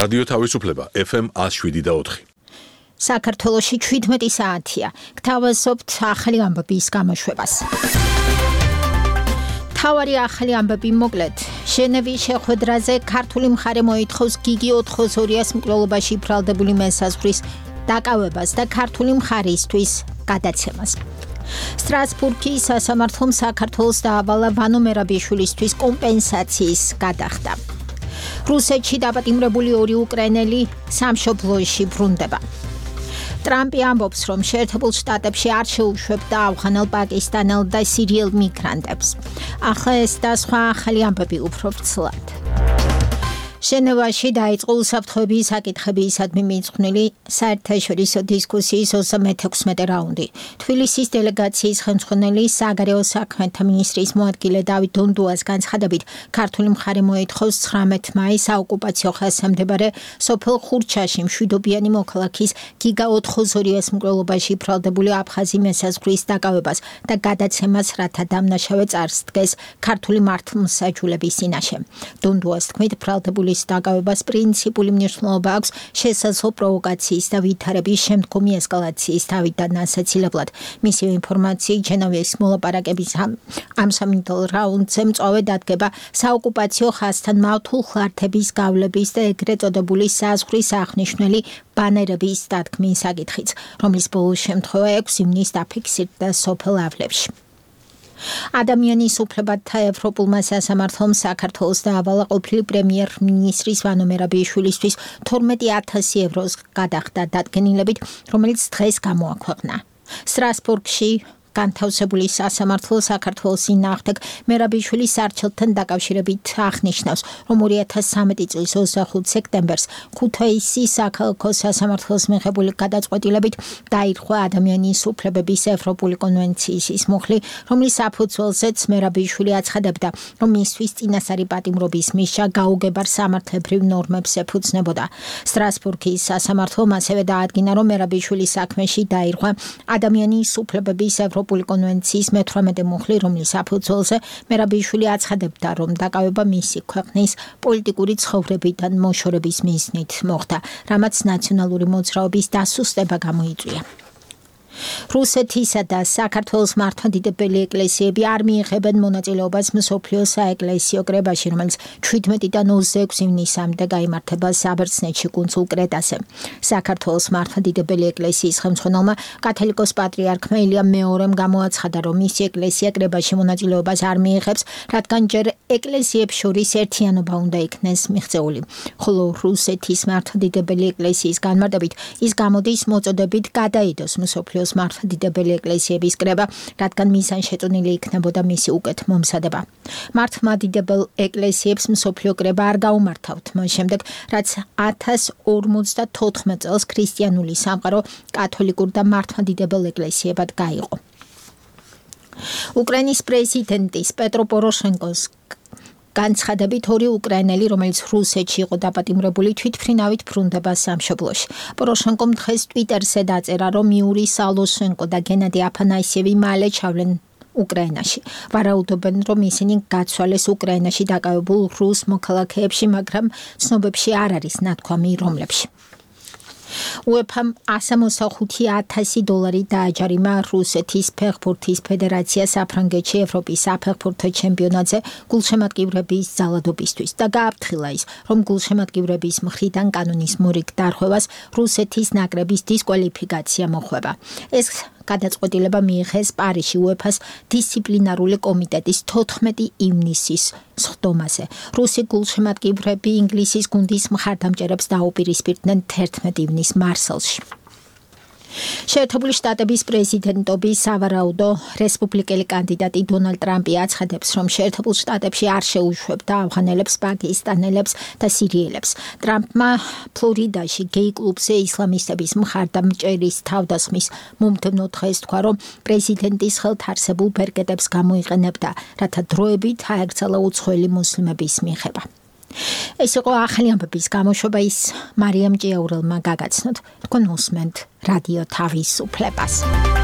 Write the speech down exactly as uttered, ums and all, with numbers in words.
რადიო თავისუფლება F M one oh seven და four. საქართველოში შვიდმეტი საათია. გთავაზობთ ახალი ამბების გამოშვებას. თავარი ახალი ამბები მოკლედ. ჟენევის შეხვედრაზე ქართული მხარე მოითხოვს გიგი ოთხოცდაორი-ას მკვლელობაში ბრალდებული მესაზღვრის დაკავებას და ქართული მხარისთვის გადაცემას. სტრასბურგის სასამართლომ საქართველოს დაავალა ვანო მერაბიშვილისთვის კომპენსაციის გადახდა. რუსეთში დაპატიმრებული ორი უკრაინელი სამშობლოში ბრუნდება. ტრამპი ამბობს, რომ შეერთებულ შტატებში არ შეუშვებდა ავღანელ, პაკისტანელ და სირიელ მიგრანტებს. ახლა ეს და სხვა ახალი ამბები უფრო ვრცლად. ჟენევაში დაიწყო უსაფრთხოების საკითხებისადმი მიძღვნილი საერთაშორისო დისკუსიის ოცდამეექვსმეტე რაუნდი. თბილისის დელეგაციის ხელმძღვანელი საგარეო საქმეთა მინისტრის მოადგილე დავით დონდუას განცხადებით, ქართული მხარე მოითხოვს ცხრამეტ მაისს საოკუპაციო ხაზზე მდებარე სოფელ ხურჩაში მშვიდობიანი მოქალაქის გიგა ოთხოცდაორი-ას მკვლელობაში ბრალდებული აფხაზი მესაზღვრის დაკავებას და გადაცემას, რათა დამნაშავე წარს დგეს ქართული მართლმსაჯულების წინაშე. დონდუას თქმით, ბრალდებული დაკავებას პრინციპული მნიშვნელობა აქვს შესაძლო პროვოკაციის და ვითარების შემდგომი ესკალაციის თავიდან ასაცილებლად. მისივე ინფორმაციით, ჟენევის მოლაპარაკების ამ სამინდელ რაუნდზე მწვავე დადგება საოკუპაციო ხაზთან მავთულ ხლართების გავლების და ეგრეთ წოდებული საზღვრის აღნიშვნელი ბანერების დადგმის საკითხიც, რომლის ბოლო შემთხვევა ექვსი ივნისს დაფიქსირდა სოფელ ავლებში. ადამიანის უფლებათა ევროპულმა სასამართლომ საქართველოს დაავალა ყოფილი პრემიერ-მინისტრის ვანო მერაბიშვილისთვის თორმეტი ათასი ევროს გადახდა დადგენილებით, რომელიც დღეს გამოაქვეყნა. სტრასბურგში განთავსებული სასამართლო საქართველოს წინააღმდეგ მერაბიშვილის არჩევნთან დაკავშირებით აღნიშნავს, რომ ორი ათას სამეტი წლის ოცდახუთ სექტემბერს ქუთაისის საქალაქო სასამართლოს მიღებული გადაწყვეტილებით დაირღვა ადამიანის უფლებების ევროპული კონვენციის მუხლი, რომლის საფუძველზეც მერაბიშვილი აცხადებდა, რომ მისთვის წინასწარი პატიმრობის მისჯა გაუგებარ სამართლებრივ ნორმებს ეფუძნებოდა. სტრასბურგის სასამართლომ ასევე დაადგინა, რომ მერაბიშვილის საქმეში დაირღვა ადამიანის უფლებების ევროპული კონვენციის მეთვრამეტე მუხლი, რომლის საფუძველზე მერაბიშვილი აცხადებდა, რომ დაკავება მისი ქვეყნის პოლიტიკური ცხოვრებიდან მოშორების მიზნით მოხდა, რამაც ნაციონალური მოძრაობის დასუსტება გამოიწვია. რუსეთისა და საქართველოს მართლმადიდებელი ეკლესიები არ მიიღებენ მონაწილეობას მსოფლიო საეკლესიო კრებაში, რომელიც შვიდმეტიდან ოცდაექვსი ივნისამდე გაიმართება საბერძნეთში კუნძულ კრეტაზე. საქართველოს მართლმადიდებელი ეკლესიის ხელმძღვანელმა კათოლიკოს პატრიარქმა ილია მეორემ გამოაცხადა, რომ მისი ეკლესია კრებაში მონაწილეობას არ მიიღებს, რადგან ჯერ ეკლესიებს შორის ერთიანობა უნდა იქნეს მიღწეული. ხოლო რუსეთის მართლმადიდებელი ეკლესიის განმარტებით ის გამოდის მოწოდებით გადაიდოს მსოფლიო მართლმადიდებელი ეკლესიების კრება, რადგან მიზანშეწონილი იქნებოდა მისი უკეთ მომზადება. მართლმადიდებელ ეკლესიებს მსოფლიო კრება არ გაუმართავთ, მას შემდეგ, რაც ათას ორმოცდათოთხმეტ წელს ქრისტიანული სამყარო კათოლიკურ და მართლმადიდებელ ეკლესიებად გაიყო. უკრაინის პრეზიდენტის პეტრო პოროშენკოს განცხადებით ორი უკრაინელი, რომელიც რუსეთში იყო დაპატიმრებული, თვითმფრინავით ბრუნდება სამშობლოში. პოროშენკომ დღეს ტვიტერზე დაწერა, რომ იური სალოშენკო და გენადი აფანასიევი მალე ჩავლენ უკრაინაში. ვარაუდობენ, რომ ისინი გაცვალეს უკრაინაში დაკავებულ რუს მოქალაქეებში, მაგრამ ცნობებში არ არის ნათქვამი რომლებში. უეფამ ასა ოცდახუთი ათასი დოლარი დააჯარიმა რუსეთის ფეხბურთის ფედერაციას საფრანგეთში ევროპის საფეხბურთო ჩემპიონატზე გულშემატკივრების ძალადობისთვის და გააფრთხილა ის, რომ გულშემატკივრების მხრიდან კანონის მორიგ დარღვევას რუსეთის ნაკრების დისკვალიფიკაცია მოხვება. ეს გადაწყვეტილება მიიღეს პარიზში უეფას დისციპლინარული კომიტეტის თოთხმეტი ივნისის სხდომაზე. რუსი გულშემატკივრები ინგლისის გუნდის მხარდამჭერებს დაუპირისპირდნენ თერთმეტი ივნისს მარსელში. შეერთებული შტატების პრეზიდენტობის სავარაუდო რესპუბლიკელი კანდიდატი დონალდ ტრამპი აცხადებს, რომ შეერთებულ შტატებში არ შეუშვებდა ავღანელებს, პაკისტანელებს და სირიელებს. ტრამპმა ფლორიდაში გეი კლუბზე ისლამისტების მხარდამჭერის თავდასხმის მომდევნო დღეს თქვა, რომ პრეზიდენტის ხელთ არსებულ ბერკეტებს გამოიყენებდა, რათა დროებით აეკრძალა უცხოელი მუსლიმების მიღება. ეს იყო ახალი ამბების გამოშვება, ის მარიამ ჭიაურელმა გაგაცნოთ. თქვენ უსმენთ რადიო თავისუფლებას.